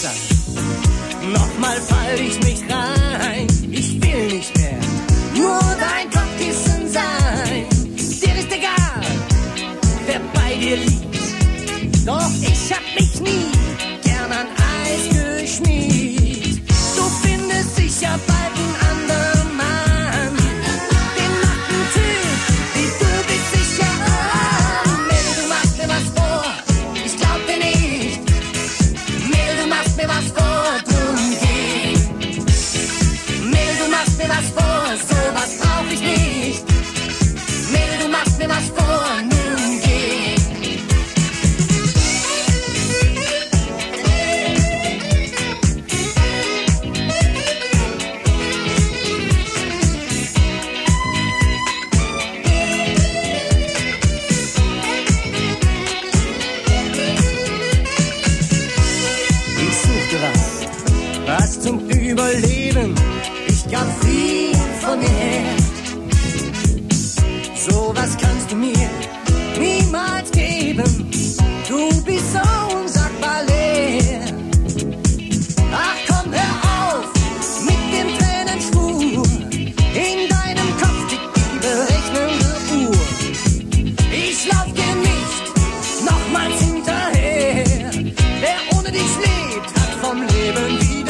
sein. Nochmal fall ich nicht rein, ich will nicht mehr nur dein Kopfkissen sein. Dir ist egal, wer bei dir liegt, doch ich hab mich nie gern an Eis geschmiegt. Du findest sicher bald einen anderen Mann, den nackten Typ, wie du bist sicher an. Mädel, du machst mir was vor, ich glaub dir nicht. Mädel, du machst mir was vor, drum geh. Mädel, du machst mir was vor, sowas brauch ich nicht. Mädel, du machst mir was vor, nun geh. Ich suchte was zum Überleben, ich gab viel von mir her. Sowas kannst du mir niemals geben, du bist so unsagbar leer. Ach komm, hör auf mit dem Tränenschwur, in deinem Kopf tickt die berechnende Uhr. Ich lauf dir nicht nochmals hinterher, wer ohne dich lebt, hat vom Leben wieder